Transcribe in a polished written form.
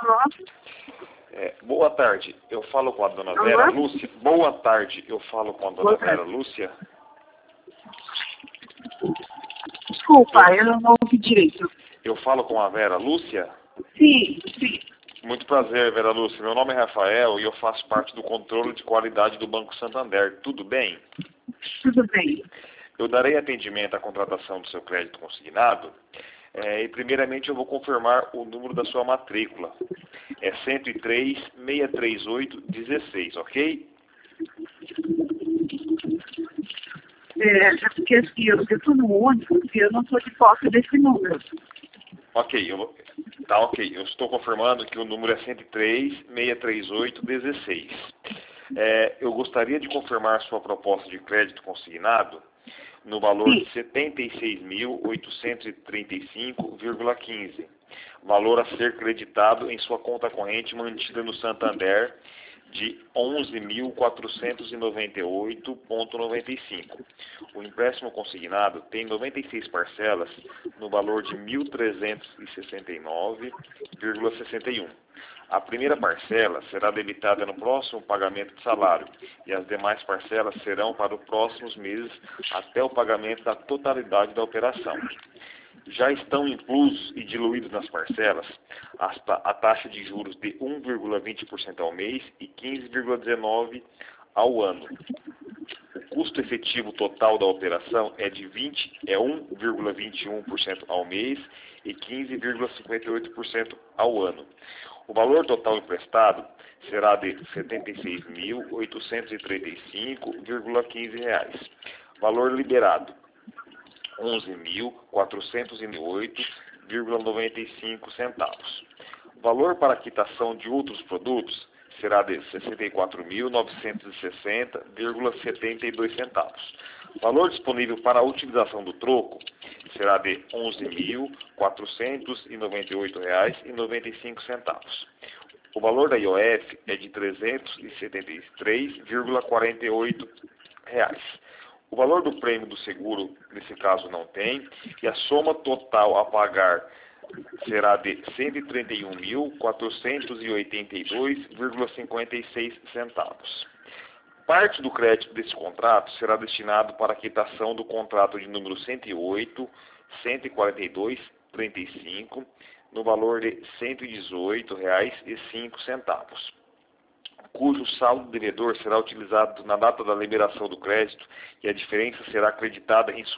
Alô? Boa tarde, eu falo com a dona Alô? Vera Lúcia. Boa tarde, eu falo com a dona Boa Vera tarde. Lúcia. Desculpa, eu não ouvi direito. Eu falo com a Vera Lúcia. Sim, sim. Muito prazer, Vera Lúcia. Meu nome é Rafael e eu faço parte do controle de qualidade do Banco Santander. Tudo bem? Tudo bem. Eu darei atendimento à contratação do seu crédito consignado. E primeiramente eu vou confirmar o número da sua matrícula. É 103-638-16, ok? É porque assim, eu estou no ônibus e eu não estou de posse desse número. Ok, tá ok. Eu estou confirmando que o número é 103-638-16. Eu gostaria de confirmar sua proposta de crédito consignado no valor de R$ 76.835,15. Valor a ser creditado em sua conta corrente mantida no Santander de R$ 11.498,95. O empréstimo consignado tem 96 parcelas no valor de R$ 1.369,61. A primeira parcela será debitada no próximo pagamento de salário e as demais parcelas serão para os próximos meses até o pagamento da totalidade da operação. Já estão inclusos e diluídos nas parcelas a taxa de juros de 1,20% ao mês e 15,19% ao ano. O custo efetivo total da operação é de 1,21% ao mês e 15,58% ao ano. O valor total emprestado será de R$ 76.835,15. Valor liberado R$ 11.408,95. Valor para quitação de outros produtos será de R$ 64.960,72. Valor disponível para a utilização do troco será de R$ 11.498,95. O valor da IOF é de R$ 373,48. O valor do prêmio do seguro, nesse caso, não tem, e a soma total a pagar será de R$ 131.482,56. Parte do crédito desse contrato será destinado para a quitação do contrato de número 108.142.35, no valor de R$ 118,05. Cujo saldo devedor será utilizado na data da liberação do crédito e a diferença será acreditada em